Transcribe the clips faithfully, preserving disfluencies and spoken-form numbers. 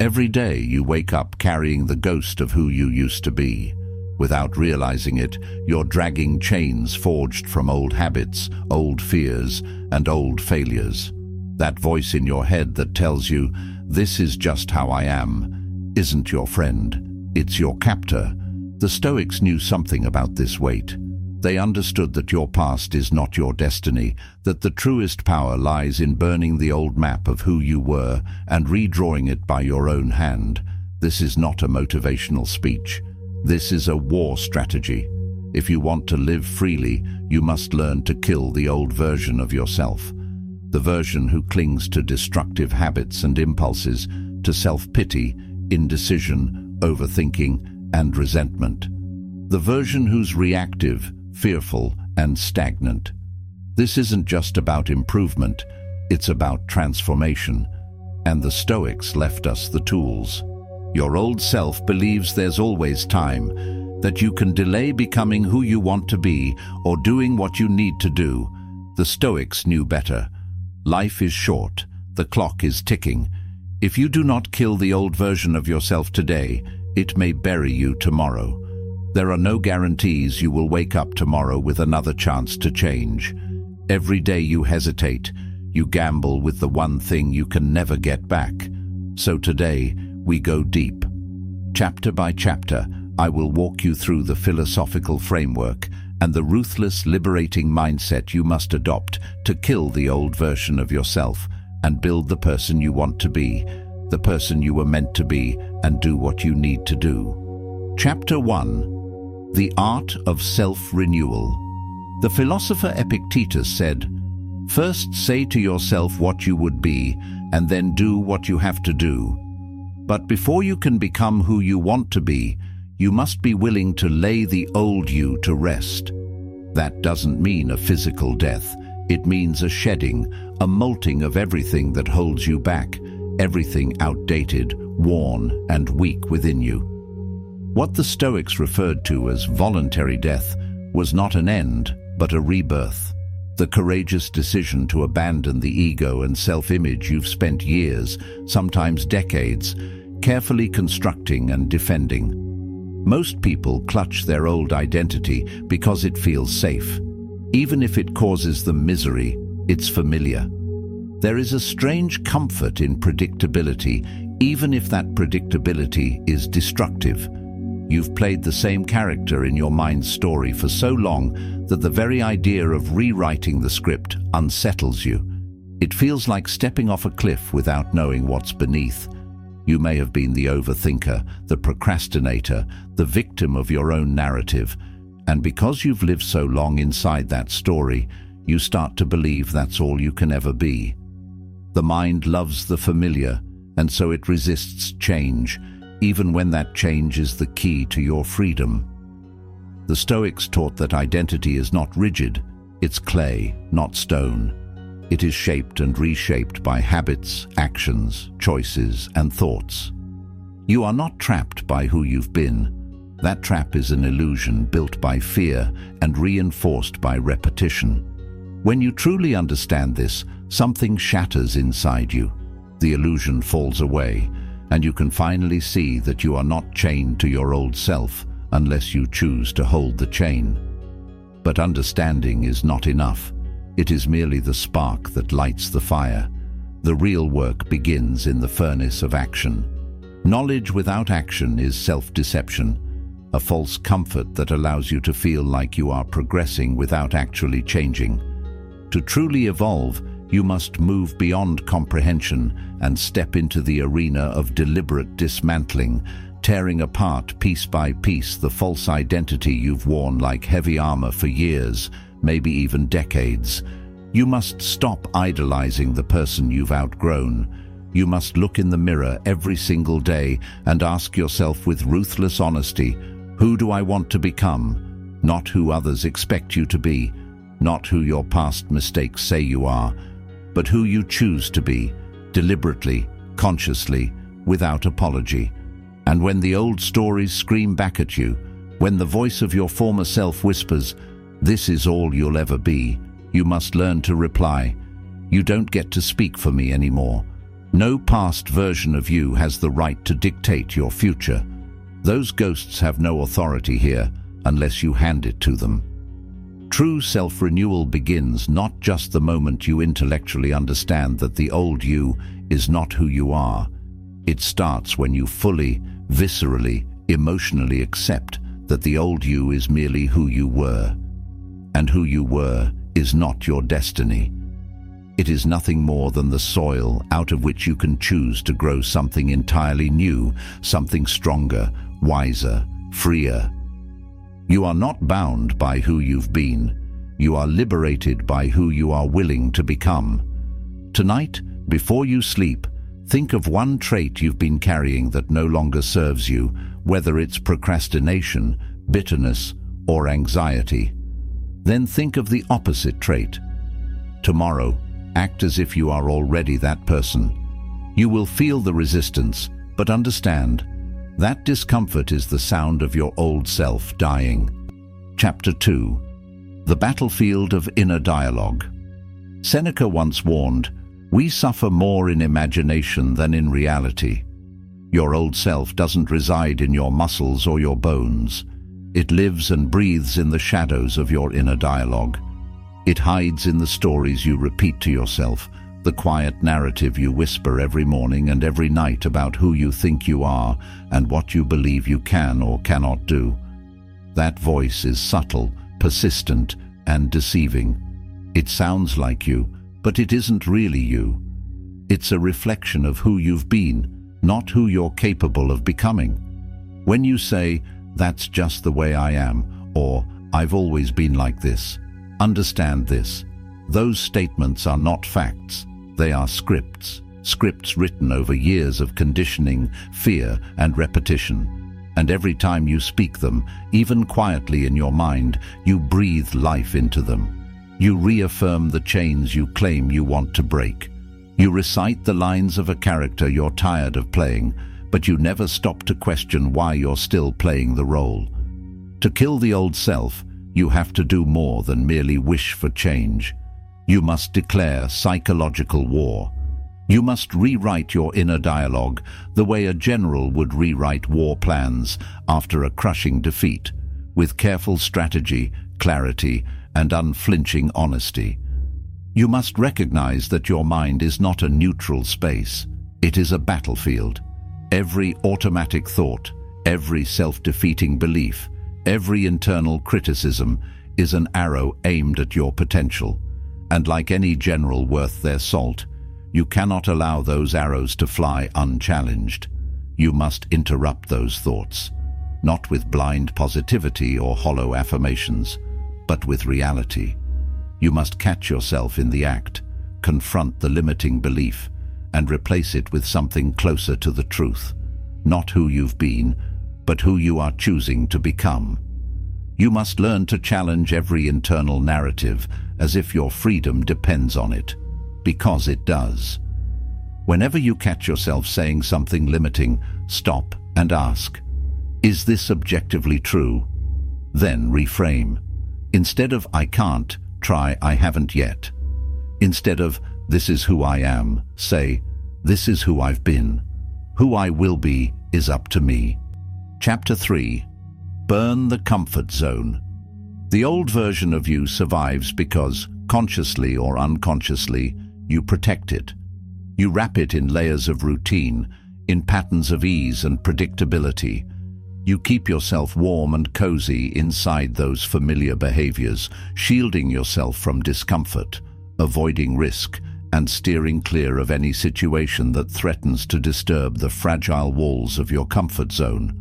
Every day you wake up carrying the ghost of who you used to be. Without realizing it, you're dragging chains forged from old habits, old fears, and old failures. That voice in your head that tells you, "This is just how I am," isn't your friend, it's your captor. The Stoics knew something about this weight. They understood that your past is not your destiny, that the truest power lies in burning the old map of who you were and redrawing it by your own hand. This is not a motivational speech. This is a war strategy. If you want to live freely, you must learn to kill the old version of yourself. The version who clings to destructive habits and impulses, to self-pity, indecision, overthinking, and resentment. The version who's reactive, fearful, and stagnant. This isn't just about improvement, it's about transformation. And the Stoics left us the tools. Your old self believes there's always time, that you can delay becoming who you want to be or doing what you need to do. The Stoics knew better. Life is short, the clock is ticking. If you do not kill the old version of yourself today, it may bury you tomorrow. There are no guarantees you will wake up tomorrow with another chance to change. Every day you hesitate, you gamble with the one thing you can never get back. So today, we go deep. Chapter by chapter, I will walk you through the philosophical framework and the ruthless, liberating mindset you must adopt to kill the old version of yourself and build the person you want to be, the person you were meant to be, and do what you need to do. Chapter one. The Art of Self-Renewal. The philosopher Epictetus said, "First say to yourself what you would be, and then do what you have to do. But before you can become who you want to be, you must be willing to lay the old you to rest." That doesn't mean a physical death. It means a shedding, a molting of everything that holds you back, everything outdated, worn, and weak within you. What the Stoics referred to as voluntary death was not an end, but a rebirth. The courageous decision to abandon the ego and self-image you've spent years, sometimes decades, carefully constructing and defending. Most people clutch their old identity because it feels safe. Even if it causes them misery, it's familiar. There is a strange comfort in predictability, even if that predictability is destructive. You've played the same character in your mind's story for so long that the very idea of rewriting the script unsettles you. It feels like stepping off a cliff without knowing what's beneath. You may have been the overthinker, the procrastinator, the victim of your own narrative, and because you've lived so long inside that story, you start to believe that's all you can ever be. The mind loves the familiar, and so it resists change, even when that change is the key to your freedom. The Stoics taught that identity is not rigid, it's clay, not stone. It is shaped and reshaped by habits, actions, choices, and thoughts. You are not trapped by who you've been. That trap is an illusion built by fear and reinforced by repetition. When you truly understand this, something shatters inside you. The illusion falls away, and you can finally see that you are not chained to your old self unless you choose to hold the chain. But understanding is not enough. It is merely the spark that lights the fire. The real work begins in the furnace of action. Knowledge without action is self-deception, a false comfort that allows you to feel like you are progressing without actually changing. To truly evolve, you must move beyond comprehension and step into the arena of deliberate dismantling, tearing apart piece by piece the false identity you've worn like heavy armor for years, maybe even decades. You must stop idolizing the person you've outgrown. You must look in the mirror every single day and ask yourself with ruthless honesty, who do I want to become? Not who others expect you to be, not who your past mistakes say you are, but who you choose to be, deliberately, consciously, without apology. And when the old stories scream back at you, when the voice of your former self whispers, "This is all you'll ever be," you must learn to reply, "You don't get to speak for me anymore. No past version of you has the right to dictate your future. Those ghosts have no authority here unless you hand it to them. True self-renewal begins not just the moment you intellectually understand that the old you is not who you are. It starts when you fully, viscerally, emotionally accept that the old you is merely who you were. And who you were is not your destiny. It is nothing more than the soil out of which you can choose to grow something entirely new, something stronger, wiser, freer. You are not bound by who you've been. You are liberated by who you are willing to become. Tonight, before you sleep, think of one trait you've been carrying that no longer serves you, whether it's procrastination, bitterness, or anxiety. Then think of the opposite trait. Tomorrow, act as if you are already that person. You will feel the resistance, but understand, that discomfort is the sound of your old self dying. Chapter two. The Battlefield of Inner Dialogue. Seneca once warned, "We suffer more in imagination than in reality." Your old self doesn't reside in your muscles or your bones. It lives and breathes in the shadows of your inner dialogue. It hides in the stories you repeat to yourself, the quiet narrative you whisper every morning and every night about who you think you are and what you believe you can or cannot do. That voice is subtle, persistent, and deceiving. It sounds like you, but it isn't really you. It's a reflection of who you've been, not who you're capable of becoming. When you say, "That's just the way I am," or "I've always been like this," understand this. Those statements are not facts. They are scripts, scripts written over years of conditioning, fear, and repetition. And every time you speak them, even quietly in your mind, you breathe life into them. You reaffirm the chains you claim you want to break. You recite the lines of a character you're tired of playing, but you never stop to question why you're still playing the role. To kill the old self, you have to do more than merely wish for change. You must declare psychological war. You must rewrite your inner dialogue the way a general would rewrite war plans after a crushing defeat, with careful strategy, clarity, and unflinching honesty. You must recognize that your mind is not a neutral space. It is a battlefield. Every automatic thought, every self-defeating belief, every internal criticism is an arrow aimed at your potential. And like any general worth their salt, you cannot allow those arrows to fly unchallenged. You must interrupt those thoughts, not with blind positivity or hollow affirmations, but with reality. You must catch yourself in the act, confront the limiting belief, and replace it with something closer to the truth, not who you've been, but who you are choosing to become. You must learn to challenge every internal narrative as if your freedom depends on it, because it does. Whenever you catch yourself saying something limiting, stop and ask, "Is this objectively true?" Then reframe. Instead of "I can't," try "I haven't yet." Instead of "This is who I am," say, "This is who I've been. Who I will be is up to me." Chapter three. Burn the comfort zone. The old version of you survives because, consciously or unconsciously, you protect it. You wrap it in layers of routine, in patterns of ease and predictability. You keep yourself warm and cozy inside those familiar behaviors, shielding yourself from discomfort, avoiding risk, and steering clear of any situation that threatens to disturb the fragile walls of your comfort zone.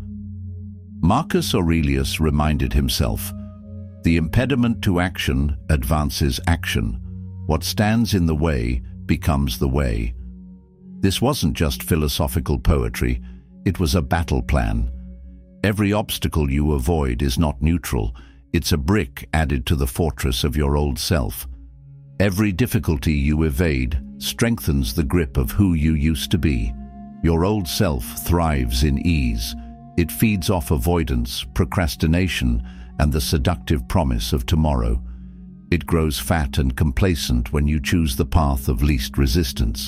Marcus Aurelius reminded himself, "The impediment to action advances action. What stands in the way becomes the way." This wasn't just philosophical poetry, it was a battle plan. Every obstacle you avoid is not neutral, it's a brick added to the fortress of your old self. Every difficulty you evade strengthens the grip of who you used to be. Your old self thrives in ease. It feeds off avoidance, procrastination, and the seductive promise of tomorrow. It grows fat and complacent when you choose the path of least resistance.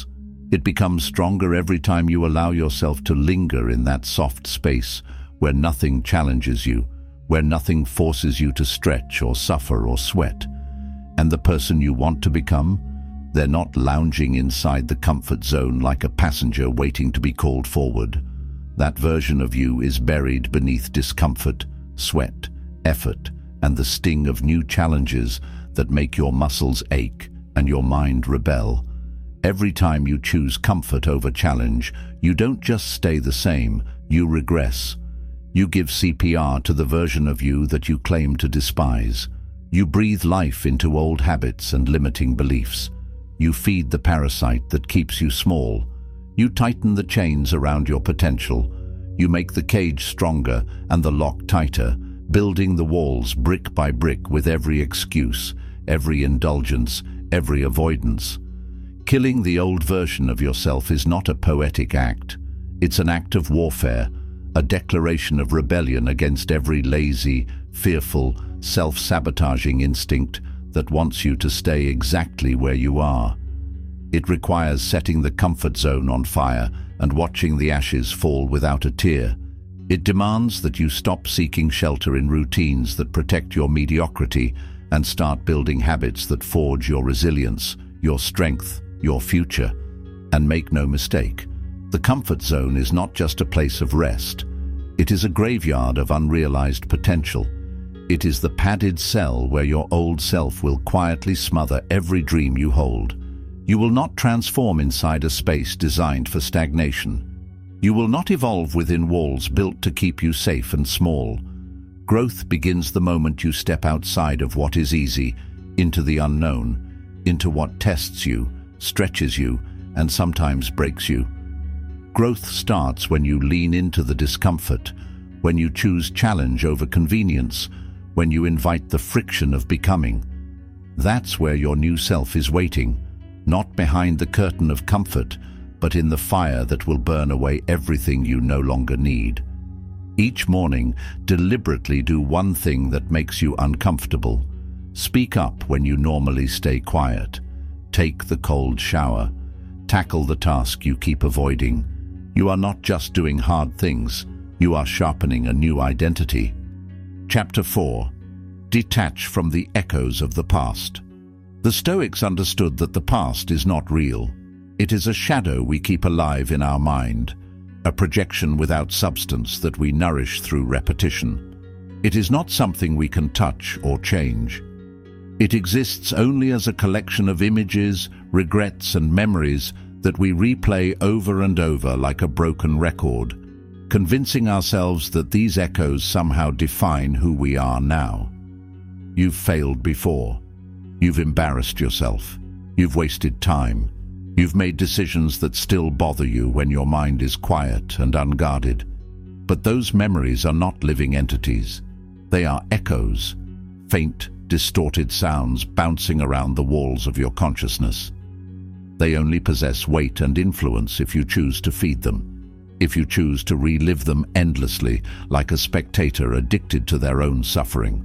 It becomes stronger every time you allow yourself to linger in that soft space where nothing challenges you, where nothing forces you to stretch or suffer or sweat. And the person you want to become, they're not lounging inside the comfort zone like a passenger waiting to be called forward. That version of you is buried beneath discomfort, sweat, effort, and the sting of new challenges that make your muscles ache and your mind rebel. Every time you choose comfort over challenge, you don't just stay the same, you regress. You give C P R to the version of you that you claim to despise. You breathe life into old habits and limiting beliefs. You feed the parasite that keeps you small. You tighten the chains around your potential. You make the cage stronger and the lock tighter, building the walls brick by brick with every excuse, every indulgence, every avoidance. Killing the old version of yourself is not a poetic act. It's an act of warfare, a declaration of rebellion against every lazy, fearful, self-sabotaging instinct that wants you to stay exactly where you are. It requires setting the comfort zone on fire and watching the ashes fall without a tear. It demands that you stop seeking shelter in routines that protect your mediocrity and start building habits that forge your resilience, your strength, your future. And make no mistake, the comfort zone is not just a place of rest. It is a graveyard of unrealized potential. It is the padded cell where your old self will quietly smother every dream you hold. You will not transform inside a space designed for stagnation. You will not evolve within walls built to keep you safe and small. Growth begins the moment you step outside of what is easy, into the unknown, into what tests you, stretches you, and sometimes breaks you. Growth starts when you lean into the discomfort, when you choose challenge over convenience, when you invite the friction of becoming. That's where your new self is waiting, not behind the curtain of comfort, but in the fire that will burn away everything you no longer need. Each morning, deliberately do one thing that makes you uncomfortable. Speak up when you normally stay quiet. Take the cold shower. Tackle the task you keep avoiding. You are not just doing hard things, you are sharpening a new identity. Chapter four. Detach from the echoes of the past. The Stoics understood that the past is not real. It is a shadow we keep alive in our mind, a projection without substance that we nourish through repetition. It is not something we can touch or change. It exists only as a collection of images, regrets, and memories that we replay over and over like a broken record, convincing ourselves that these echoes somehow define who we are now. You've failed before. You've embarrassed yourself. You've wasted time. You've made decisions that still bother you when your mind is quiet and unguarded. But those memories are not living entities. They are echoes, faint, distorted sounds bouncing around the walls of your consciousness. They only possess weight and influence if you choose to feed them, if you choose to relive them endlessly like a spectator addicted to their own suffering.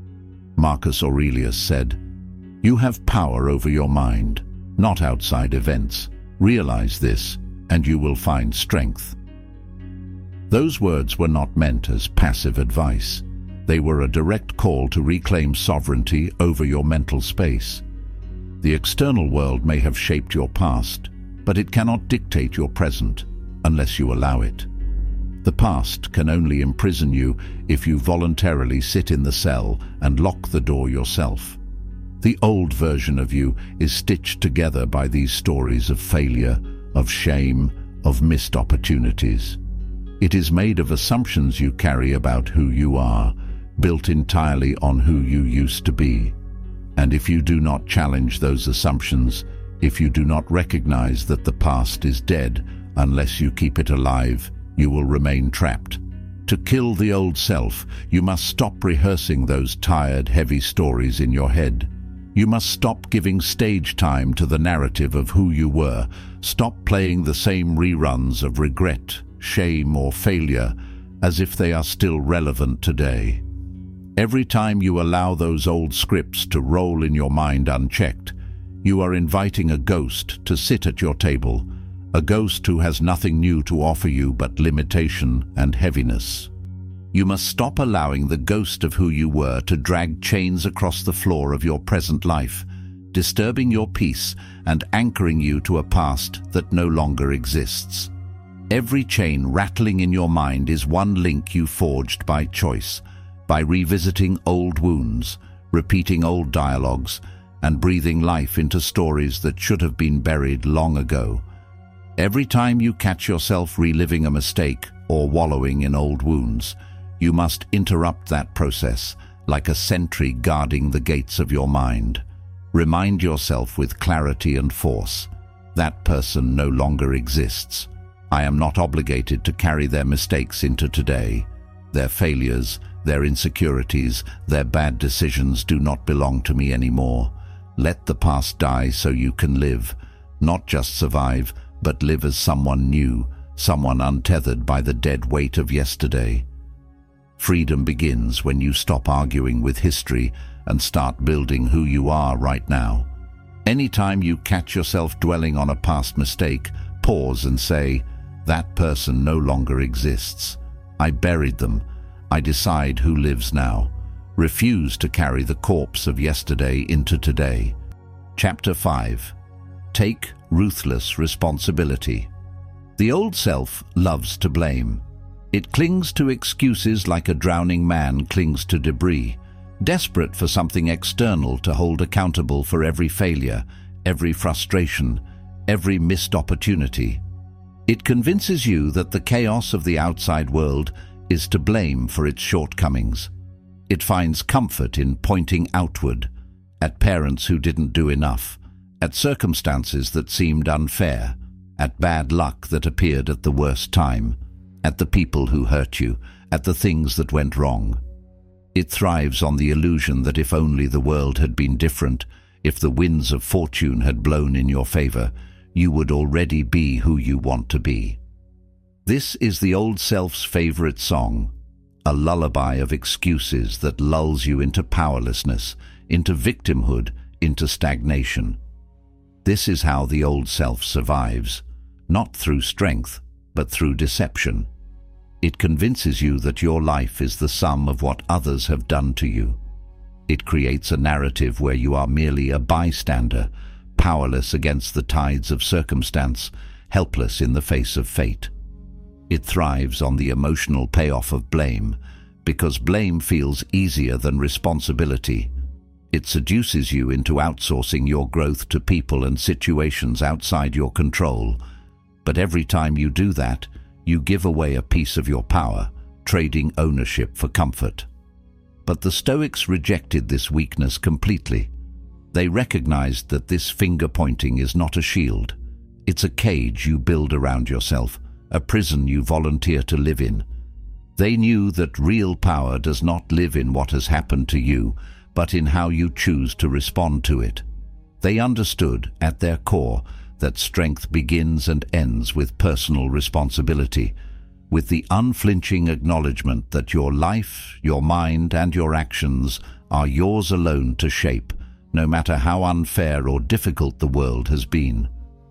Marcus Aurelius said, "You have power over your mind, not outside events. Realize this, and you will find strength." Those words were not meant as passive advice. They were a direct call to reclaim sovereignty over your mental space. The external world may have shaped your past, but it cannot dictate your present unless you allow it. The past can only imprison you if you voluntarily sit in the cell and lock the door yourself. The old version of you is stitched together by these stories of failure, of shame, of missed opportunities. It is made of assumptions you carry about who you are, built entirely on who you used to be. And if you do not challenge those assumptions, if you do not recognize that the past is dead unless you keep it alive, you will remain trapped. To kill the old self, you must stop rehearsing those tired, heavy stories in your head. You must stop giving stage time to the narrative of who you were. Stop playing the same reruns of regret, shame, or failure as if they are still relevant today. Every time you allow those old scripts to roll in your mind unchecked, you are inviting a ghost to sit at your table, a ghost who has nothing new to offer you but limitation and heaviness. You must stop allowing the ghost of who you were to drag chains across the floor of your present life, disturbing your peace and anchoring you to a past that no longer exists. Every chain rattling in your mind is one link you forged by choice, by revisiting old wounds, repeating old dialogues, and breathing life into stories that should have been buried long ago. Every time you catch yourself reliving a mistake or wallowing in old wounds, you must interrupt that process like a sentry guarding the gates of your mind. Remind yourself with clarity and force, that person no longer exists. I am not obligated to carry their mistakes into today. Their failures, their insecurities, their bad decisions do not belong to me anymore. Let the past die so you can live, not just survive, but live as someone new, someone untethered by the dead weight of yesterday. Freedom begins when you stop arguing with history and start building who you are right now. Anytime you catch yourself dwelling on a past mistake, pause and say, that person no longer exists. I buried them. I decide who lives now. Refuse to carry the corpse of yesterday into today. Chapter five. Take ruthless responsibility. The old self loves to blame. It clings to excuses like a drowning man clings to debris, desperate for something external to hold accountable for every failure, every frustration, every missed opportunity. It convinces you that the chaos of the outside world is to blame for its shortcomings. It finds comfort in pointing outward, at parents who didn't do enough, at circumstances that seemed unfair, at bad luck that appeared at the worst time, at the people who hurt you, at the things that went wrong. It thrives on the illusion that if only the world had been different, if the winds of fortune had blown in your favor, you would already be who you want to be. This is the old self's favorite song, a lullaby of excuses that lulls you into powerlessness, into victimhood, into stagnation. This is how the old self survives, not through strength, but through deception. It convinces you that your life is the sum of what others have done to you. It creates a narrative where you are merely a bystander, powerless against the tides of circumstance, helpless in the face of fate. It thrives on the emotional payoff of blame, because blame feels easier than responsibility. It seduces you into outsourcing your growth to people and situations outside your control. But every time you do that, you give away a piece of your power, trading ownership for comfort. But the Stoics rejected this weakness completely. They recognized that this finger-pointing is not a shield. It's a cage you build around yourself, a prison you volunteer to live in. They knew that real power does not live in what has happened to you, but in how you choose to respond to it. They understood, at their core, that strength begins and ends with personal responsibility, with the unflinching acknowledgement that your life, your mind, and your actions are yours alone to shape, no matter how unfair or difficult the world has been.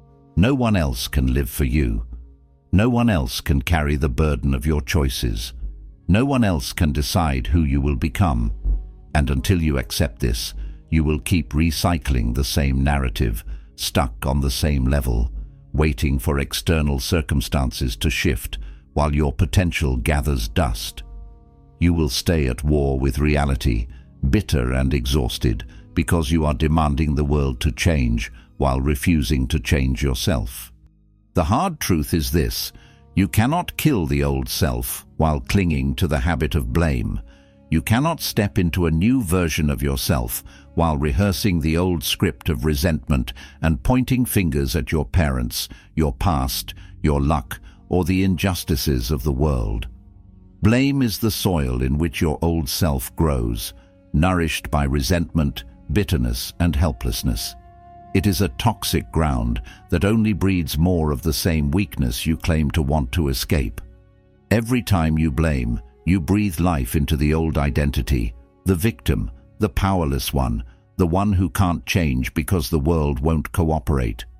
No one else can live for you. No one else can carry the burden of your choices. No one else can decide who you will become. And until you accept this, you will keep recycling the same narrative, stuck on the same level, waiting for external circumstances to shift while your potential gathers dust. You will stay at war with reality, bitter and exhausted, because you are demanding the world to change while refusing to change yourself. The hard truth is this: you cannot kill the old self while clinging to the habit of blame. You cannot step into a new version of yourself while rehearsing the old script of resentment and pointing fingers at your parents, your past, your luck, or the injustices of the world. Blame is the soil in which your old self grows, nourished by resentment, bitterness, and helplessness. It is a toxic ground that only breeds more of the same weakness you claim to want to escape. Every time you blame, you breathe life into the old identity, the victim, the powerless one, the one who can't change because the world won't cooperate.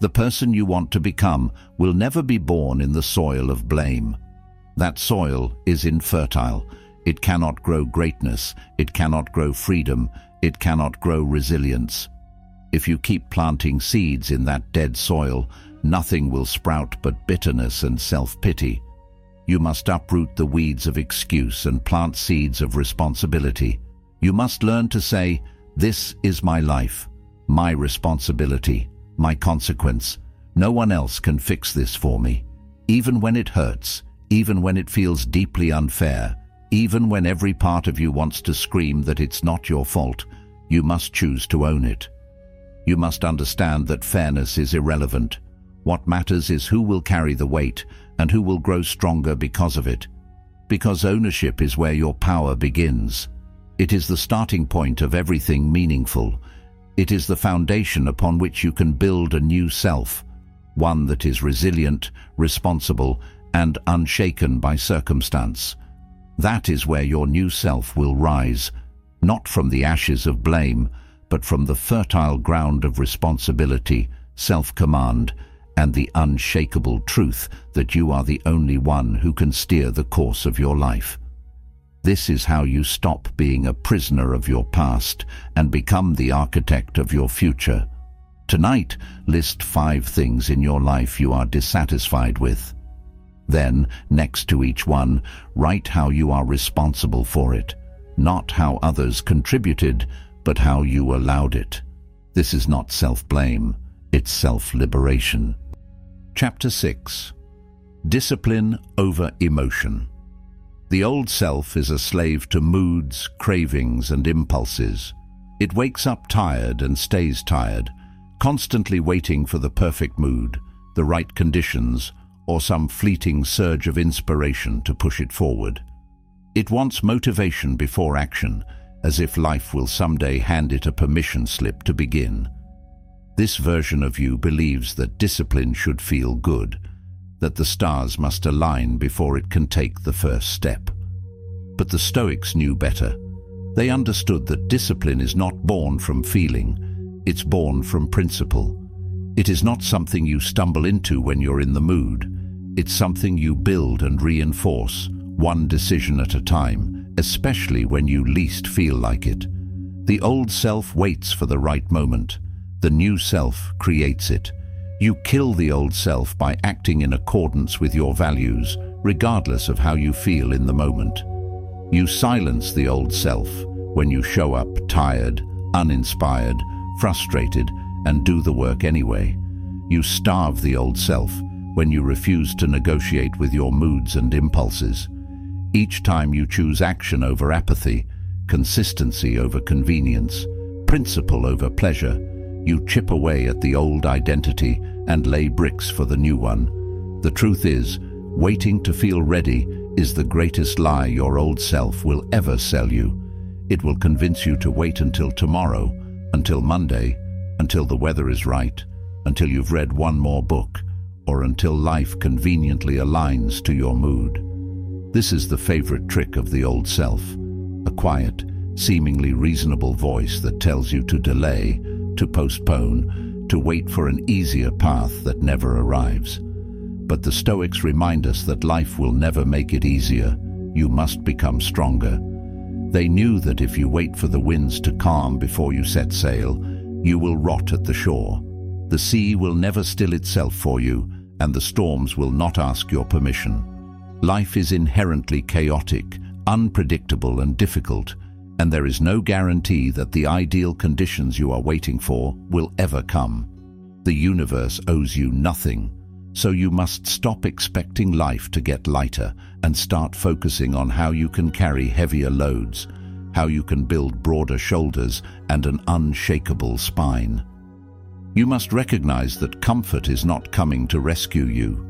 The person you want to become will never be born in the soil of blame. That soil is infertile. It cannot grow greatness. It cannot grow freedom. It cannot grow resilience. If you keep planting seeds in that dead soil, nothing will sprout but bitterness and self-pity. You must uproot the weeds of excuse and plant seeds of responsibility. You must learn to say, "This is my life, my responsibility, my consequence. No one else can fix this for me." Even when it hurts, even when it feels deeply unfair, even when every part of you wants to scream that it's not your fault, you must choose to own it. You must understand that fairness is irrelevant. What matters is who will carry the weight and who will grow stronger because of it. Because ownership is where your power begins. It is the starting point of everything meaningful. It is the foundation upon which you can build a new self, one that is resilient, responsible, and unshaken by circumstance. That is where your new self will rise, not from the ashes of blame, but from the fertile ground of responsibility, self-command, and the unshakable truth that you are the only one who can steer the course of your life. This is how you stop being a prisoner of your past and become the architect of your future. Tonight, list five things in your life you are dissatisfied with. Then, next to each one, write how you are responsible for it, not how others contributed, but how you allowed it. This is not self-blame, it's self-liberation. Chapter six. Discipline over emotion. The old self is a slave to moods, cravings, and impulses. It wakes up tired and stays tired, constantly waiting for the perfect mood, the right conditions, or some fleeting surge of inspiration to push it forward. It wants motivation before action, as if life will someday hand it a permission slip to begin. This version of you believes that discipline should feel good, that the stars must align before it can take the first step. But the Stoics knew better. They understood that discipline is not born from feeling, it's born from principle. It is not something you stumble into when you're in the mood. It's something you build and reinforce, one decision at a time, especially when you least feel like it. The old self waits for the right moment. The new self creates it. You kill the old self by acting in accordance with your values, regardless of how you feel in the moment. You silence the old self when you show up tired, uninspired, frustrated, and do the work anyway. You starve the old self when you refuse to negotiate with your moods and impulses. Each time you choose action over apathy, consistency over convenience, principle over pleasure, you chip away at the old identity and lay bricks for the new one. The truth is, waiting to feel ready is the greatest lie your old self will ever sell you. It will convince you to wait until tomorrow, until Monday, until the weather is right, until you've read one more book, or until life conveniently aligns to your mood. This is the favorite trick of the old self, a quiet, seemingly reasonable voice that tells you to delay, to postpone, to wait for an easier path that never arrives. But the Stoics remind us that life will never make it easier. You must become stronger. They knew that if you wait for the winds to calm before you set sail, you will rot at the shore. The sea will never still itself for you, and the storms will not ask your permission. Life is inherently chaotic, unpredictable, and difficult, and there is no guarantee that the ideal conditions you are waiting for will ever come. The universe owes you nothing, so you must stop expecting life to get lighter and start focusing on how you can carry heavier loads, how you can build broader shoulders and an unshakable spine. You must recognize that comfort is not coming to rescue you.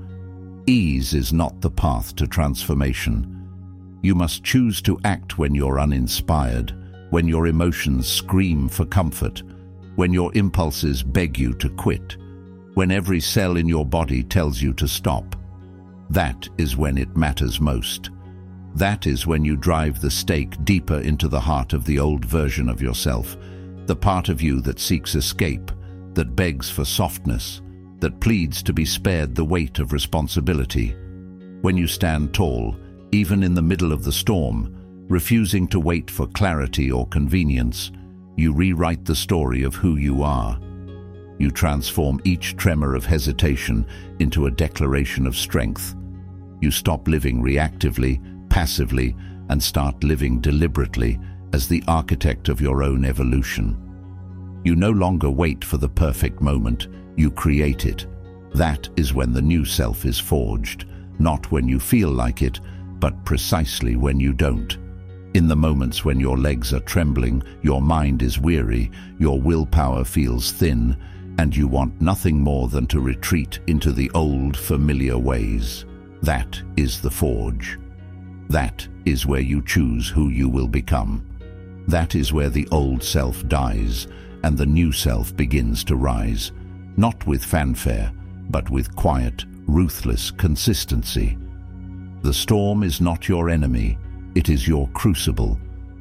Ease is not the path to transformation. You must choose to act when you're uninspired, when your emotions scream for comfort, when your impulses beg you to quit, when every cell in your body tells you to stop. That is when it matters most. That is when you drive the stake deeper into the heart of the old version of yourself, the part of you that seeks escape, that begs for softness, that pleads to be spared the weight of responsibility. When you stand tall, even in the middle of the storm, refusing to wait for clarity or convenience, you rewrite the story of who you are. You transform each tremor of hesitation into a declaration of strength. You stop living reactively, passively, and start living deliberately as the architect of your own evolution. You no longer wait for the perfect moment, you create it. That is when the new self is forged, not when you feel like it, but precisely when you don't. In the moments when your legs are trembling, your mind is weary, your willpower feels thin, and you want nothing more than to retreat into the old, familiar ways. That is the forge. That is where you choose who you will become. That is where the old self dies and the new self begins to rise, not with fanfare, but with quiet, ruthless consistency. The storm is not your enemy, it is your crucible.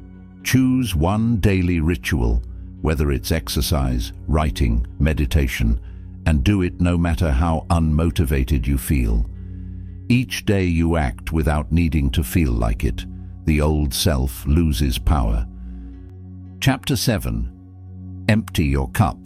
Choose one daily ritual, whether it's exercise, writing, meditation, and do it no matter how unmotivated you feel. Each day you act without needing to feel like it. The old self loses power. Chapter seven. Empty your cup.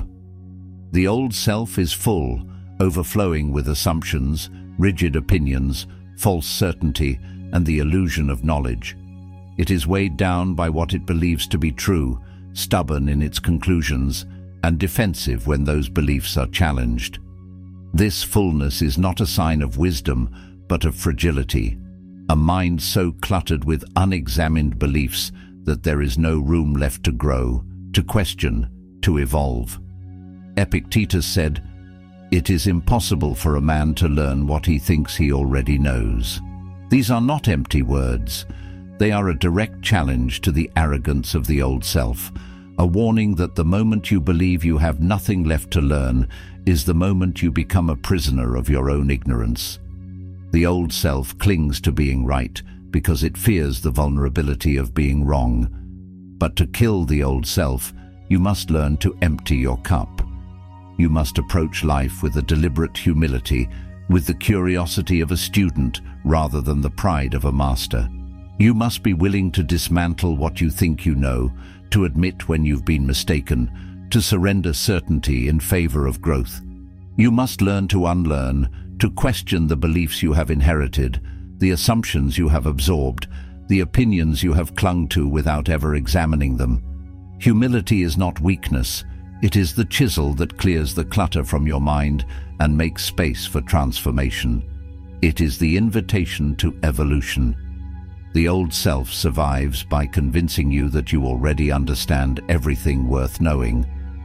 The old self is full, overflowing with assumptions, rigid opinions, false certainty, and the illusion of knowledge. It is weighed down by what it believes to be true, stubborn in its conclusions, and defensive when those beliefs are challenged. This fullness is not a sign of wisdom, but of fragility, a mind so cluttered with unexamined beliefs that there is no room left to grow, to question, to evolve. Epictetus said, "It is impossible for a man to learn what he thinks he already knows." These are not empty words. They are a direct challenge to the arrogance of the old self, a warning that the moment you believe you have nothing left to learn is the moment you become a prisoner of your own ignorance. The old self clings to being right because it fears the vulnerability of being wrong. But to kill the old self, you must learn to empty your cup. You must approach life with a deliberate humility, with the curiosity of a student rather than the pride of a master. You must be willing to dismantle what you think you know, to admit when you've been mistaken, to surrender certainty in favor of growth. You must learn to unlearn, to question the beliefs you have inherited, the assumptions you have absorbed, the opinions you have clung to without ever examining them. Humility is not weakness. It is the chisel that clears the clutter from your mind and makes space for transformation. It is the invitation to evolution. The old self survives by convincing you that you already understand everything worth knowing.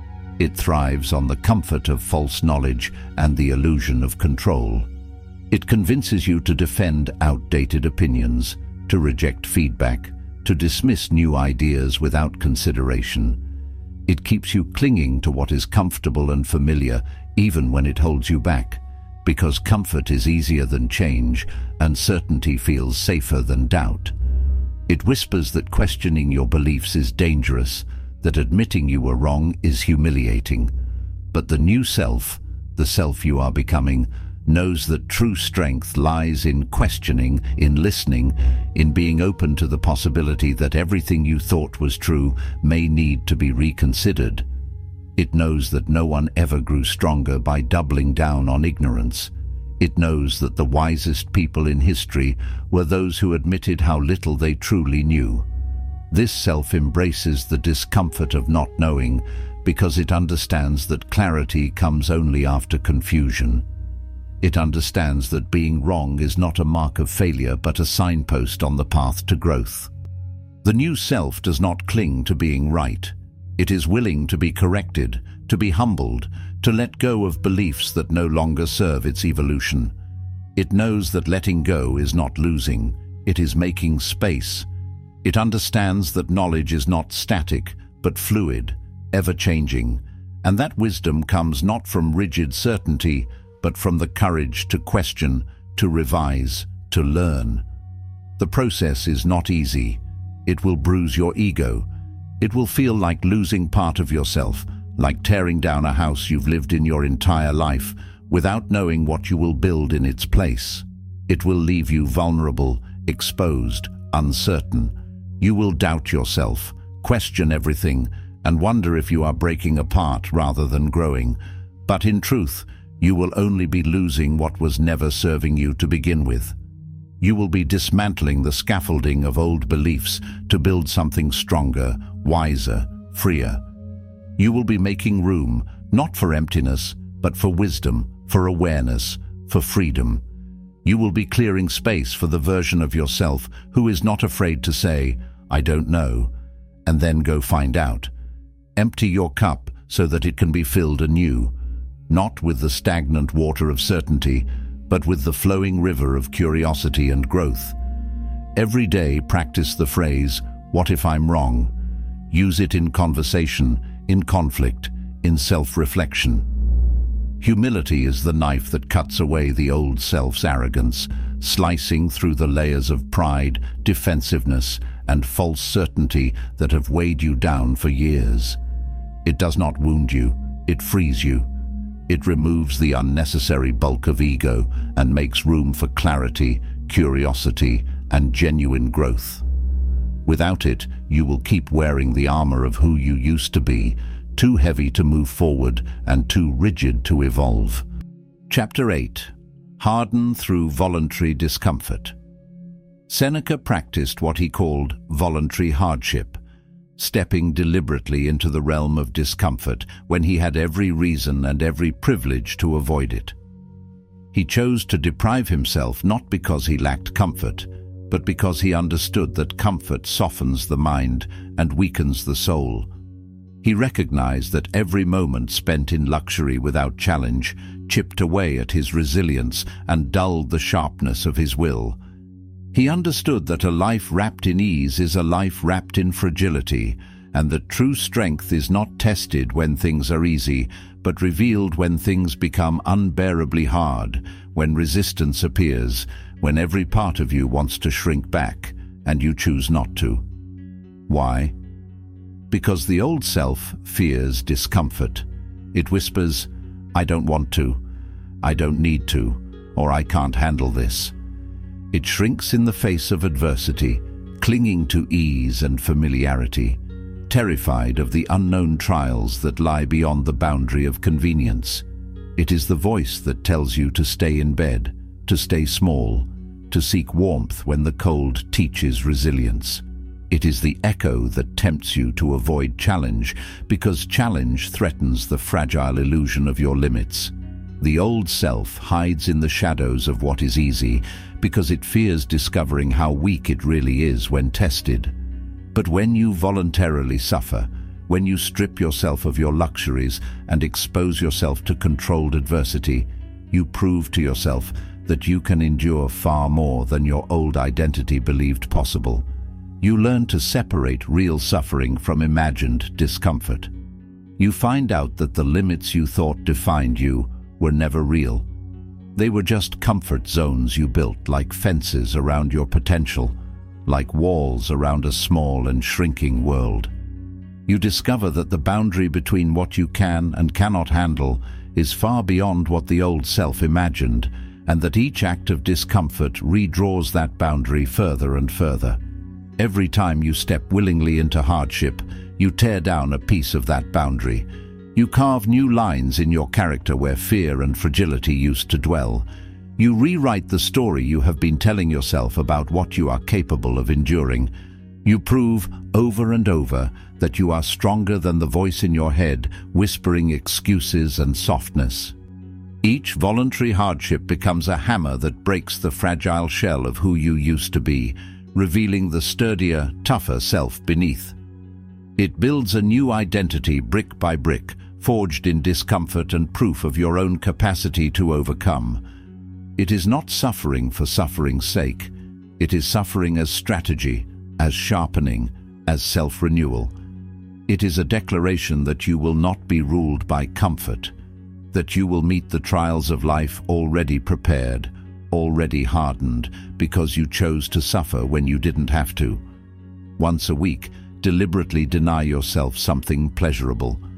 It thrives on the comfort of false knowledge and the illusion of control. It convinces you to defend outdated opinions, to reject feedback, to dismiss new ideas without consideration. It keeps you clinging to what is comfortable and familiar, even when it holds you back, because comfort is easier than change and certainty feels safer than doubt. It whispers that questioning your beliefs is dangerous, that admitting you were wrong is humiliating. But the new self, the self you are becoming, knows that true strength lies in questioning, in listening, in being open to the possibility that everything you thought was true may need to be reconsidered. It knows that no one ever grew stronger by doubling down on ignorance. It knows that the wisest people in history were those who admitted how little they truly knew. This self embraces the discomfort of not knowing because it understands that clarity comes only after confusion. It understands that being wrong is not a mark of failure but a signpost on the path to growth. The new self does not cling to being right. It is willing to be corrected, to be humbled, to let go of beliefs that no longer serve its evolution. It knows that letting go is not losing, it is making space. It understands that knowledge is not static, but fluid, ever-changing, and that wisdom comes not from rigid certainty, but from the courage to question, to revise, to learn. The process is not easy. It will bruise your ego. It will feel like losing part of yourself, like tearing down a house you've lived in your entire life, without knowing what you will build in its place. It will leave you vulnerable, exposed, uncertain. You will doubt yourself, question everything, and wonder if you are breaking apart rather than growing. But in truth, you will only be losing what was never serving you to begin with. You will be dismantling the scaffolding of old beliefs to build something stronger, wiser, freer. You will be making room, not for emptiness, but for wisdom, for awareness, for freedom. You will be clearing space for the version of yourself who is not afraid to say, "I don't know," and then go find out. Empty your cup so that it can be filled anew, not with the stagnant water of certainty, but with the flowing river of curiosity and growth. Every day practice the phrase, "What if I'm wrong?" Use it in conversation, in conflict, in self-reflection. Humility is the knife that cuts away the old self's arrogance, slicing through the layers of pride, defensiveness, and false certainty that have weighed you down for years. It does not wound you, it frees you. It removes the unnecessary bulk of ego and makes room for clarity, curiosity, and genuine growth. Without it, you will keep wearing the armor of who you used to be, too heavy to move forward and too rigid to evolve. Chapter eight. Harden through voluntary discomfort. Seneca practiced what he called voluntary hardship, stepping deliberately into the realm of discomfort when he had every reason and every privilege to avoid it. He chose to deprive himself not because he lacked comfort, but because he understood that comfort softens the mind and weakens the soul. He recognized that every moment spent in luxury without challenge chipped away at his resilience and dulled the sharpness of his will. He understood that a life wrapped in ease is a life wrapped in fragility, and that true strength is not tested when things are easy, but revealed when things become unbearably hard, when resistance appears, when every part of you wants to shrink back, and you choose not to. Why? Because the old self fears discomfort. It whispers, "I don't want to, I don't need to, or I can't handle this." It shrinks in the face of adversity, clinging to ease and familiarity, terrified of the unknown trials that lie beyond the boundary of convenience. It is the voice that tells you to stay in bed, to stay small, to seek warmth when the cold teaches resilience. It is the echo that tempts you to avoid challenge, because challenge threatens the fragile illusion of your limits. The old self hides in the shadows of what is easy, because it fears discovering how weak it really is when tested. But when you voluntarily suffer, when you strip yourself of your luxuries and expose yourself to controlled adversity, you prove to yourself that you can endure far more than your old identity believed possible. You learn to separate real suffering from imagined discomfort. You find out that the limits you thought defined you were never real. They were just comfort zones you built like fences around your potential, like walls around a small and shrinking world. You discover that the boundary between what you can and cannot handle is far beyond what the old self imagined, and that each act of discomfort redraws that boundary further and further. Every time you step willingly into hardship, you tear down a piece of that boundary. You carve new lines in your character where fear and fragility used to dwell. You rewrite the story you have been telling yourself about what you are capable of enduring. You prove over and over that you are stronger than the voice in your head, whispering excuses and softness. Each voluntary hardship becomes a hammer that breaks the fragile shell of who you used to be, revealing the sturdier, tougher self beneath. It builds a new identity brick by brick, forged in discomfort and proof of your own capacity to overcome. It is not suffering for suffering's sake. It is suffering as strategy, as sharpening, as self-renewal. It is a declaration that you will not be ruled by comfort, that you will meet the trials of life already prepared, already hardened, because you chose to suffer when you didn't have to. Once a week, deliberately deny yourself something pleasurable,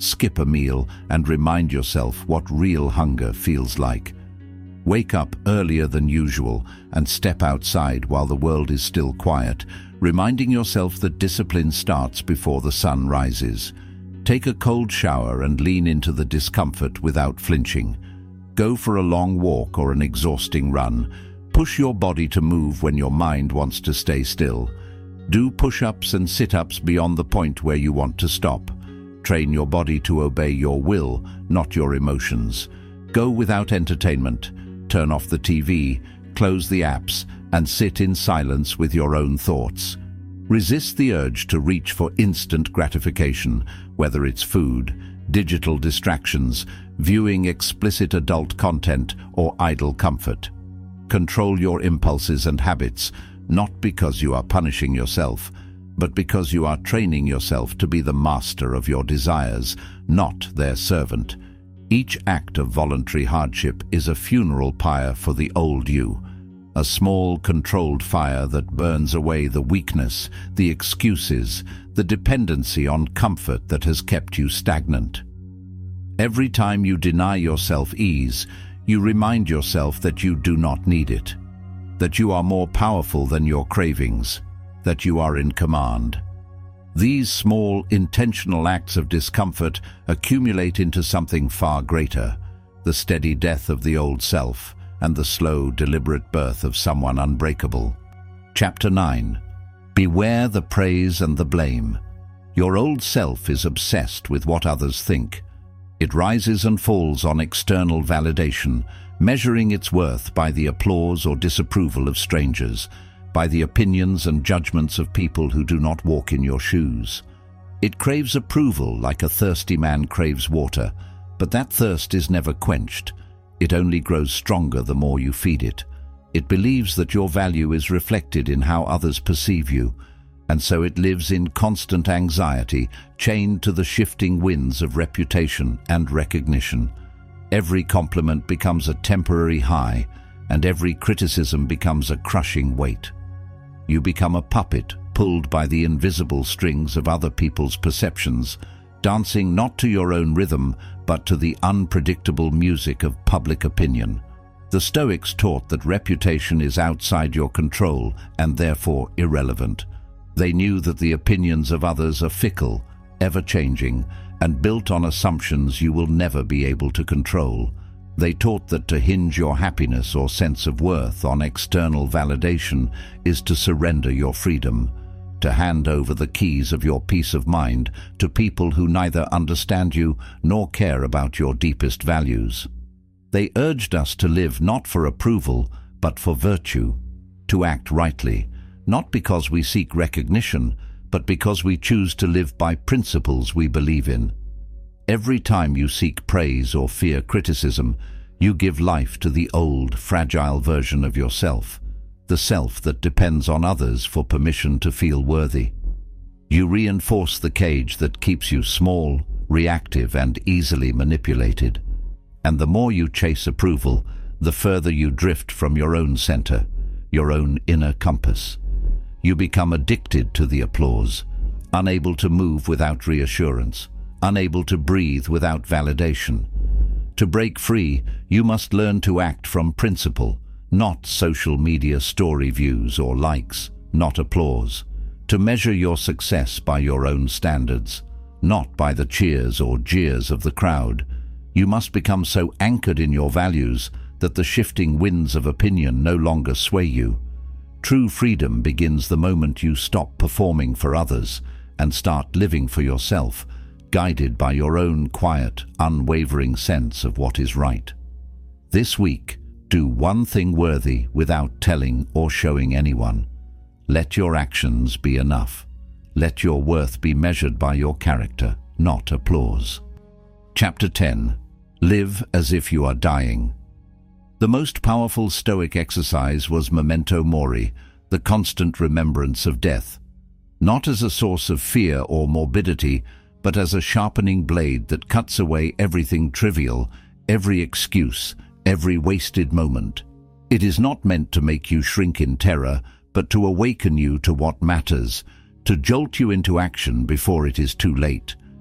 skip a meal, and remind yourself what real hunger feels like. Wake up earlier than usual and step outside while the world is still quiet, reminding yourself that discipline starts before the sun rises. Take a cold shower and lean into the discomfort without flinching. Go for a long walk or an exhausting run. Push your body to move when your mind wants to stay still. Do push-ups and sit-ups beyond the point where you want to stop. Train your body to obey your will, not your emotions. Go without entertainment. Turn off the T V, close the apps, and sit in silence with your own thoughts. Resist the urge to reach for instant gratification, whether it's food, digital distractions, viewing explicit adult content, or idle comfort. Control your impulses and habits, not because you are punishing yourself, but because you are training yourself to be the master of your desires, not their servant. Each act of voluntary hardship is a funeral pyre for the old you, a small, controlled fire that burns away the weakness, the excuses, the dependency on comfort that has kept you stagnant. Every time you deny yourself ease, you remind yourself that you do not need it, that you are more powerful than your cravings, that you are in command. These small, intentional acts of discomfort accumulate into something far greater, the steady death of the old self and the slow, deliberate birth of someone unbreakable. Chapter nine. Beware the praise and the blame. Your old self is obsessed with what others think. It rises and falls on external validation, measuring its worth by the applause or disapproval of strangers, by the opinions and judgments of people who do not walk in your shoes. It craves approval like a thirsty man craves water, but that thirst is never quenched. It only grows stronger the more you feed it. It believes that your value is reflected in how others perceive you, and so it lives in constant anxiety, chained to the shifting winds of reputation and recognition. Every compliment becomes a temporary high, and every criticism becomes a crushing weight. You become a puppet pulled by the invisible strings of other people's perceptions, dancing not to your own rhythm, but to the unpredictable music of public opinion. The Stoics taught that reputation is outside your control and therefore irrelevant. They knew that the opinions of others are fickle, ever-changing, and built on assumptions you will never be able to control. They taught that to hinge your happiness or sense of worth on external validation is to surrender your freedom, to hand over the keys of your peace of mind to people who neither understand you nor care about your deepest values. They urged us to live not for approval, but for virtue, to act rightly, not because we seek recognition, but because we choose to live by principles we believe in. Every time you seek praise or fear criticism, you give life to the old, fragile version of yourself, the self that depends on others for permission to feel worthy. You reinforce the cage that keeps you small, reactive, and easily manipulated. And the more you chase approval, the further you drift from your own center, your own inner compass. You become addicted to the applause, unable to move without reassurance, unable to breathe without validation. To break free, you must learn to act from principle, not social media story views or likes, not applause. To measure your success by your own standards, not by the cheers or jeers of the crowd. You must become so anchored in your values that the shifting winds of opinion no longer sway you. True freedom begins the moment you stop performing for others and start living for yourself, guided by your own quiet, unwavering sense of what is right. This week, do one thing worthy without telling or showing anyone. Let your actions be enough. Let your worth be measured by your character, not applause. Chapter ten. Live as if you are dying. The most powerful Stoic exercise was memento mori, the constant remembrance of death. Not as a source of fear or morbidity, but as a sharpening blade that cuts away everything trivial, every excuse, every wasted moment. It is not meant to make you shrink in terror, but to awaken you to what matters, to jolt you into action before it is too late.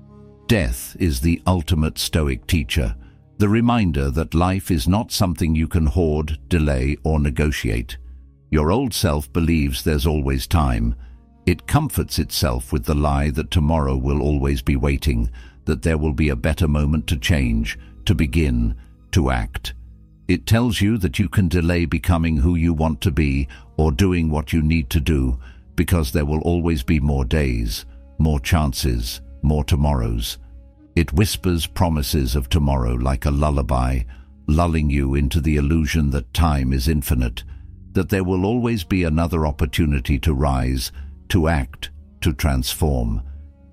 Death is the ultimate Stoic teacher, the reminder that life is not something you can hoard, delay, or negotiate. Your old self believes there's always time. It comforts itself with the lie that tomorrow will always be waiting, that there will be a better moment to change, to begin, to act. It tells you that you can delay becoming who you want to be or doing what you need to do, because there will always be more days, more chances, more tomorrows. It whispers promises of tomorrow like a lullaby, lulling you into the illusion that time is infinite, that there will always be another opportunity to rise, to act, to transform.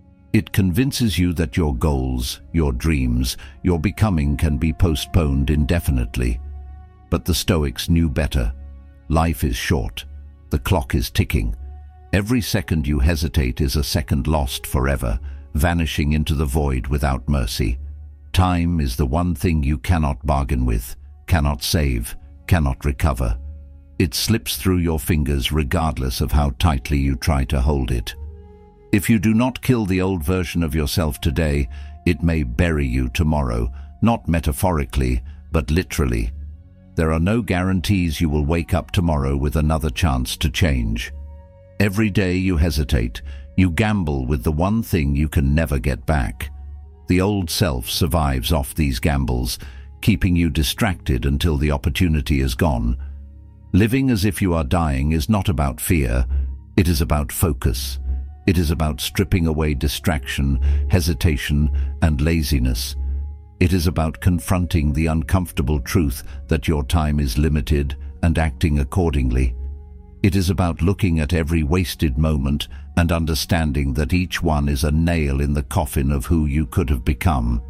It convinces you that your goals, your dreams, your becoming can be postponed indefinitely. But the Stoics knew better. Life is short. The clock is ticking. Every second you hesitate is a second lost forever, vanishing into the void without mercy. Time is the one thing you cannot bargain with, cannot save, cannot recover. It slips through your fingers regardless of how tightly you try to hold it. If you do not kill the old version of yourself today, it may bury you tomorrow, not metaphorically, but literally. There are no guarantees you will wake up tomorrow with another chance to change. Every day you hesitate, you gamble with the one thing you can never get back. The old self survives off these gambles, keeping you distracted until the opportunity is gone. Living as if you are dying is not about fear, it is about focus. It is about stripping away distraction, hesitation, and laziness. It is about confronting the uncomfortable truth that your time is limited and acting accordingly. It is about looking at every wasted moment and understanding that each one is a nail in the coffin of who you could have become.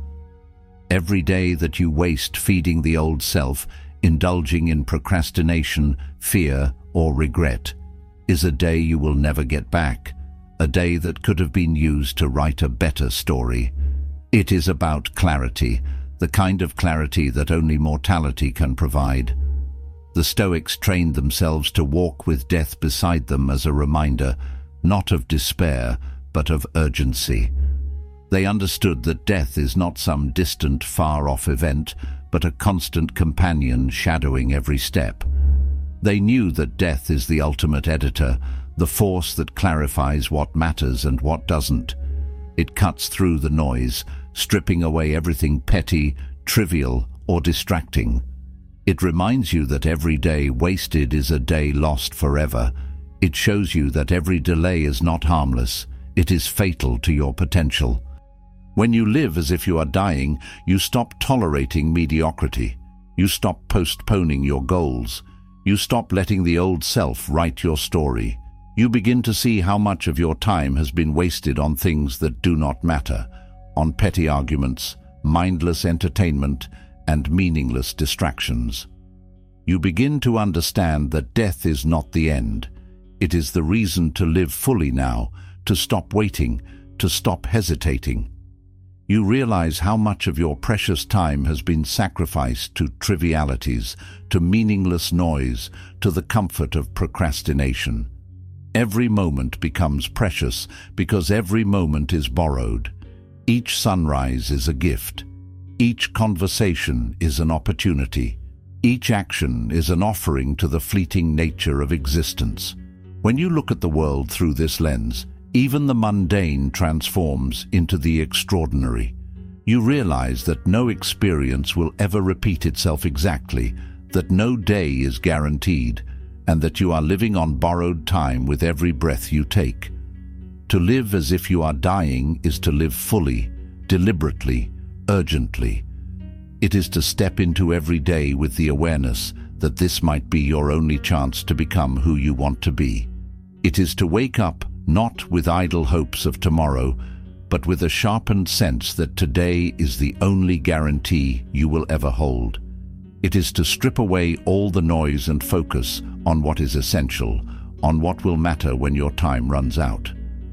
Every day that you waste feeding the old self, indulging in procrastination, fear, or regret, is a day you will never get back, a day that could have been used to write a better story. It is about clarity, the kind of clarity that only mortality can provide. The Stoics trained themselves to walk with death beside them as a reminder, not of despair, but of urgency. They understood that death is not some distant, far-off event, but a constant companion shadowing every step. They knew that death is the ultimate editor, the force that clarifies what matters and what doesn't. It cuts through the noise, stripping away everything petty, trivial, or distracting. It reminds you that every day wasted is a day lost forever. It shows you that every delay is not harmless, it is fatal to your potential. When you live as if you are dying, you stop tolerating mediocrity. You stop postponing your goals. You stop letting the old self write your story. You begin to see how much of your time has been wasted on things that do not matter, on petty arguments, mindless entertainment, and meaningless distractions. You begin to understand that death is not the end. It is the reason to live fully now, to stop waiting, to stop hesitating. You realize how much of your precious time has been sacrificed to trivialities, to meaningless noise, to the comfort of procrastination. Every moment becomes precious because every moment is borrowed. Each sunrise is a gift. Each conversation is an opportunity. Each action is an offering to the fleeting nature of existence. When you look at the world through this lens, even the mundane transforms into the extraordinary. You realize that no experience will ever repeat itself exactly, that no day is guaranteed, and that you are living on borrowed time with every breath you take. To live as if you are dying is to live fully, deliberately, urgently. It is to step into every day with the awareness that this might be your only chance to become who you want to be. It is to wake up not with idle hopes of tomorrow, but with a sharpened sense that today is the only guarantee you will ever hold. It is to strip away all the noise and focus on what is essential, on what will matter when your time runs out.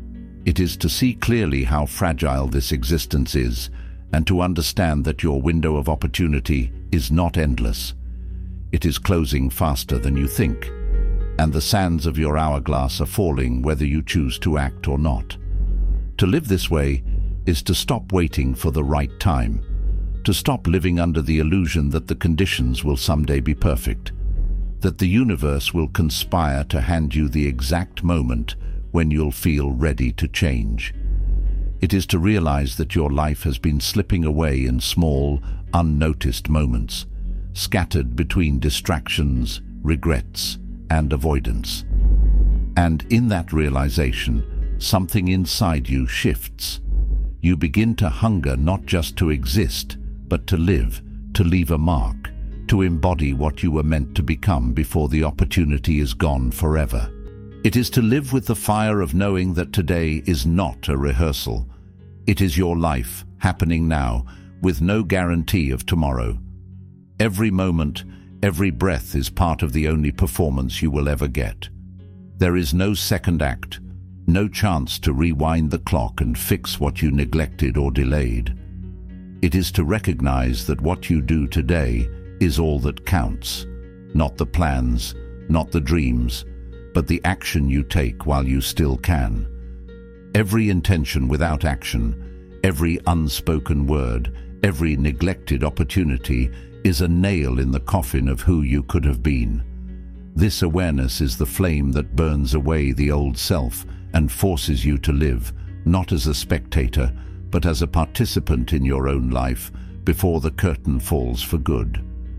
It is to see clearly how fragile this existence is, and to understand that your window of opportunity is not endless. It is closing faster than you think, and the sands of your hourglass are falling whether you choose to act or not. To live this way is to stop waiting for the right time, to stop living under the illusion that the conditions will someday be perfect, that the universe will conspire to hand you the exact moment when you'll feel ready to change. It is to realize that your life has been slipping away in small, unnoticed moments, scattered between distractions, regrets, and avoidance. And in that realization, something inside you shifts. You begin to hunger not just to exist, but to live, to leave a mark, to embody what you were meant to become before the opportunity is gone forever. It is to live with the fire of knowing that today is not a rehearsal. It is your life, happening now, with no guarantee of tomorrow. Every moment, every breath is part of the only performance you will ever get. There is no second act, no chance to rewind the clock and fix what you neglected or delayed. It is to recognize that what you do today is all that counts, not the plans, not the dreams, but the action you take while you still can. Every intention without action, every unspoken word, every neglected opportunity is a nail in the coffin of who you could have been. This awareness is the flame that burns away the old self and forces you to live, not as a spectator, but as a participant in your own life before the curtain falls for good.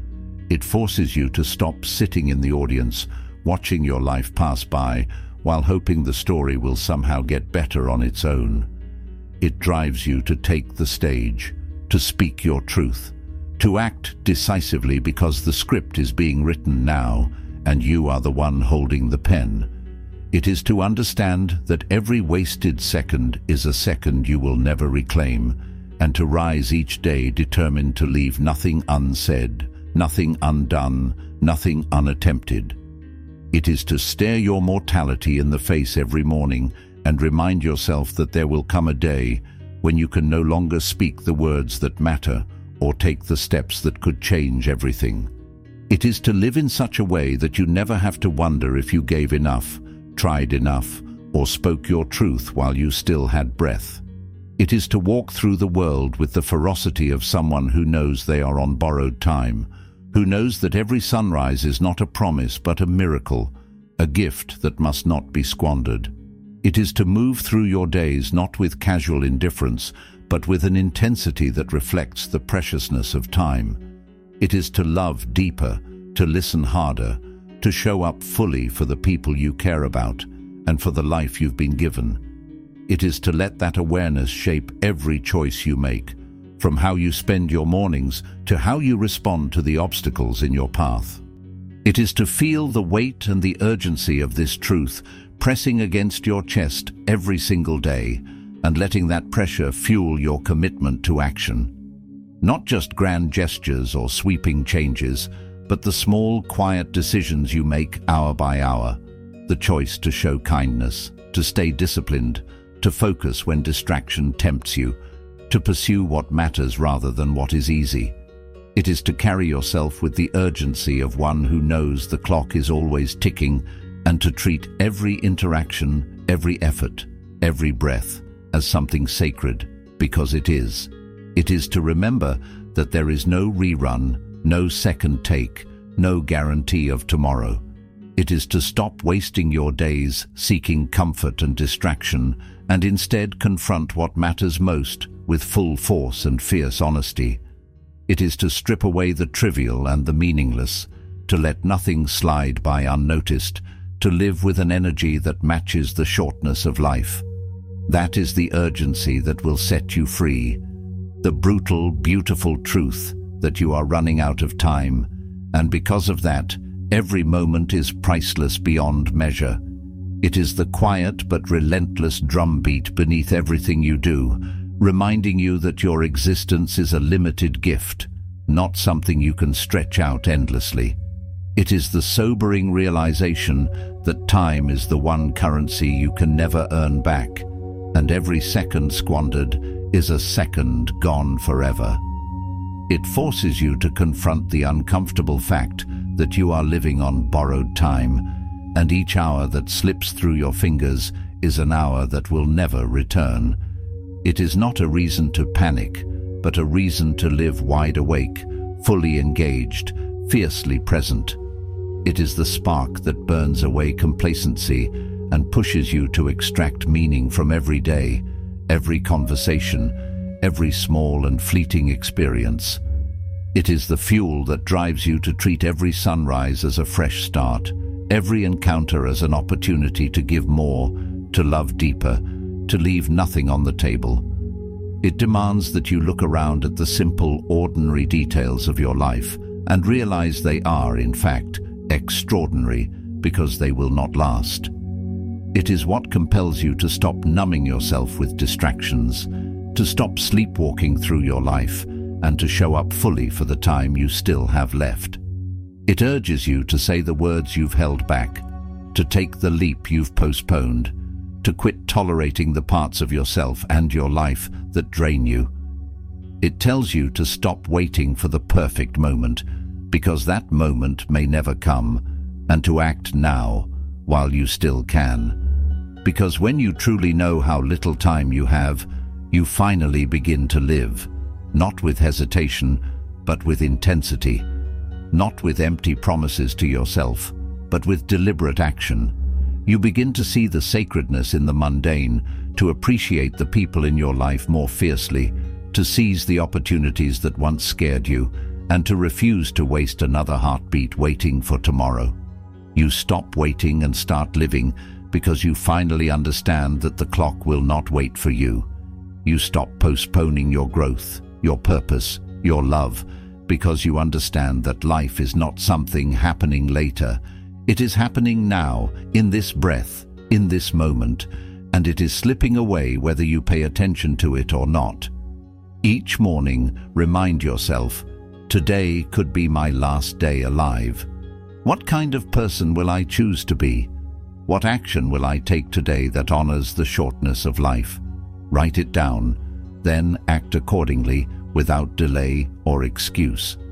It forces you to stop sitting in the audience, watching your life pass by, while hoping the story will somehow get better on its own. It drives you to take the stage, to speak your truth, to act decisively because the script is being written now, and you are the one holding the pen. It is to understand that every wasted second is a second you will never reclaim, and to rise each day determined to leave nothing unsaid, nothing undone, nothing unattempted. It is to stare your mortality in the face every morning and remind yourself that there will come a day when you can no longer speak the words that matter or take the steps that could change everything. It is to live in such a way that you never have to wonder if you gave enough, tried enough, or spoke your truth while you still had breath. It is to walk through the world with the ferocity of someone who knows they are on borrowed time, who knows that every sunrise is not a promise but a miracle, a gift that must not be squandered. It is to move through your days not with casual indifference, but with an intensity that reflects the preciousness of time. It is to love deeper, to listen harder, to show up fully for the people you care about and for the life you've been given. It is to let that awareness shape every choice you make, from how you spend your mornings to how you respond to the obstacles in your path. It is to feel the weight and the urgency of this truth pressing against your chest every single day and letting that pressure fuel your commitment to action. Not just grand gestures or sweeping changes, but the small, quiet decisions you make hour by hour. The choice to show kindness, to stay disciplined, to focus when distraction tempts you, to pursue what matters rather than what is easy. It is to carry yourself with the urgency of one who knows the clock is always ticking and to treat every interaction, every effort, every breath as something sacred, because it is. It is to remember that there is no rerun, no second take, no guarantee of tomorrow. It is to stop wasting your days seeking comfort and distraction and instead confront what matters most with full force and fierce honesty. It is to strip away the trivial and the meaningless, to let nothing slide by unnoticed, to live with an energy that matches the shortness of life. That is the urgency that will set you free, the brutal, beautiful truth that you are running out of time, and because of that, every moment is priceless beyond measure. It is the quiet but relentless drumbeat beneath everything you do, reminding you that your existence is a limited gift, not something you can stretch out endlessly. It is the sobering realization that time is the one currency you can never earn back, and every second squandered is a second gone forever. It forces you to confront the uncomfortable fact that you are living on borrowed time, and each hour that slips through your fingers is an hour that will never return. It is not a reason to panic, but a reason to live wide awake, fully engaged, fiercely present. It is the spark that burns away complacency and pushes you to extract meaning from every day, every conversation, every small and fleeting experience. It is the fuel that drives you to treat every sunrise as a fresh start, every encounter as an opportunity to give more, to love deeper, to leave nothing on the table. It demands that you look around at the simple, ordinary details of your life and realize they are, in fact, extraordinary because they will not last. It is what compels you to stop numbing yourself with distractions, to stop sleepwalking through your life, and to show up fully for the time you still have left. It urges you to say the words you've held back, to take the leap you've postponed, to quit tolerating the parts of yourself and your life that drain you. It tells you to stop waiting for the perfect moment, because that moment may never come, and to act now while you still can. Because when you truly know how little time you have, you finally begin to live, not with hesitation, but with intensity, not with empty promises to yourself, but with deliberate action. You begin to see the sacredness in the mundane, to appreciate the people in your life more fiercely, to seize the opportunities that once scared you, and to refuse to waste another heartbeat waiting for tomorrow. You stop waiting and start living because you finally understand that the clock will not wait for you. You stop postponing your growth, your purpose, your love, because you understand that life is not something happening later. It is happening now, in this breath, in this moment, and it is slipping away whether you pay attention to it or not. Each morning, remind yourself, today could be my last day alive. What kind of person will I choose to be? What action will I take today that honors the shortness of life? Write it down, then act accordingly without delay or excuse.